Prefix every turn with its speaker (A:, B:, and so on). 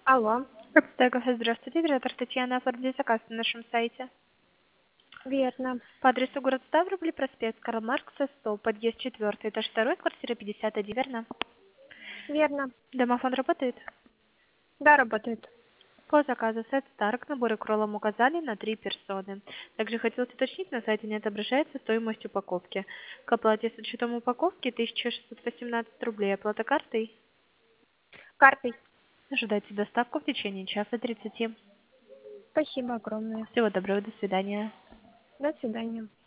A: Алло,
B: Капитан, здравствуйте, оператор Татьяна, оформили заказ на нашем сайте.
A: верно.
B: По адресу город Ставрополь, проспект Карла Маркса, 100, подъезд 4, этаж 2, квартира 51, верно?
A: Верно.
B: Домофон работает?
A: Да, работает.
B: По заказу сет Старк, наборы кролом указали на 3 персоны. Также хотелось уточнить, на сайте не отображается стоимость упаковки. К оплате с учетом упаковки 1618 рублей, оплата картой.
A: Картой.
B: Ожидайте доставку в течение часа 30.
A: Спасибо огромное.
B: Всего доброго, до свидания.
A: До свидания.